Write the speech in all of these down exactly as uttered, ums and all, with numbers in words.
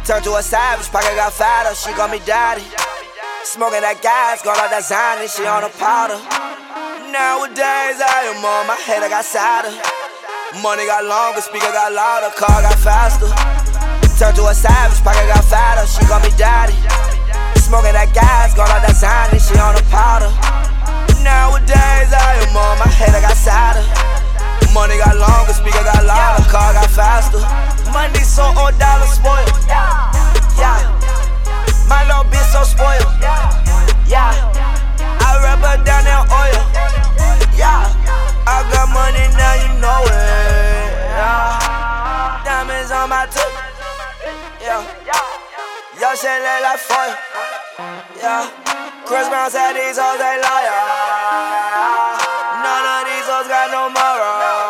Turned to a savage, pocket got fatter, she call me daddy. Smoking that gas, got all that Zany, she on a powder. Nowadays I am on my head, I got sadder. Money got longer, speaker got louder, car got faster. Turned to a savage, pocket got fatter, she call me daddy. Smoking that gas, got all that Zany, she on a powder. Nowadays I am on my head, I got sadder. Money got longer, speaker got louder, car got faster. Money so on dollar spoiled. Yeah, my little bitch so spoiled. Yeah, I rub her down in oil. Yeah, I got money now, you know it. Yeah, diamonds on my tip. Yeah, yo shit look like foil. Yeah, Chris Brown said these hoes ain't loyal. None of these hoes got no moral.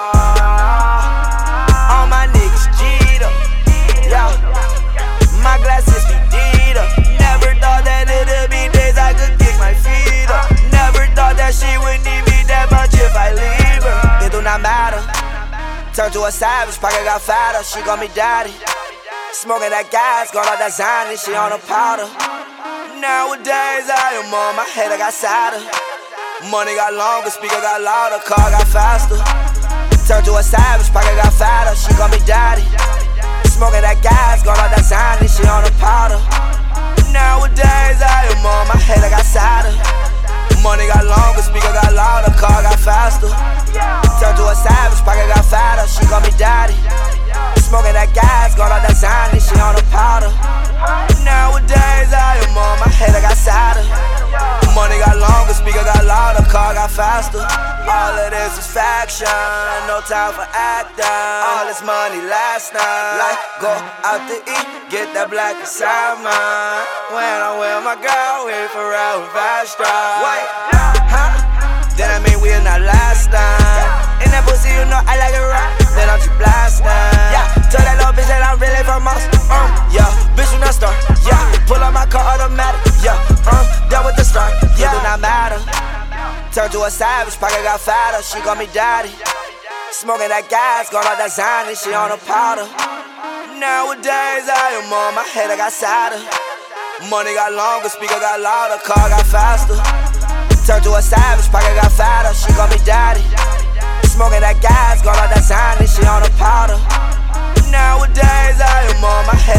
All my niggas G'd up. Yeah, my glass is Fedida. Never thought that it'd be days I could kick my feet up. Never thought that she would need me that much if I leave her. It do not matter. Turned to a savage, pocket got fatter, she call me daddy. Smoking that gas, got all that Zany, she on a powder. Nowadays I am on my head, I got sadder. Money got longer, speaker got louder, car got faster. Turned to a savage, pocket got fatter, she call me daddy. Smoking that gas, got all that Zany, she on a powder. Nowadays I am on my head, I got sadder. Money got longer, speaker got louder, car got faster. Turned to a savage, pocket got fatter, she call me daddy. Smoking that gas, got all that Zany, she on a powder. Nowadays I am on my head, I got sadder. Money got longer, speaker got louder, car got faster. All of this is faction, no time for acting. All this money last night, like go out to eat, get that black and salmon. When I'm with my girl, we for real with fast drive. Wait, huh? Then I mean we're not last time. In that pussy, you know I like it right. Then I'm just blasting. Yeah, tell that little bitch that I'm really from us. Um, yeah, bitch you not star. Yeah, pull up my car automatic. Yeah, um, done with the start. Yeah, do not matter. Turned to a savage, pocket got fatter, she call me daddy. Smoking that gas, got all that Zany, she on a powder. Nowadays I am on my head, I got sadder. Money got longer, speaker got louder, car got faster. Turned to a savage, pocket got fatter, she call me daddy. Smoking that gas, got all that Zany, she on a powder. Nowadays I am on my head.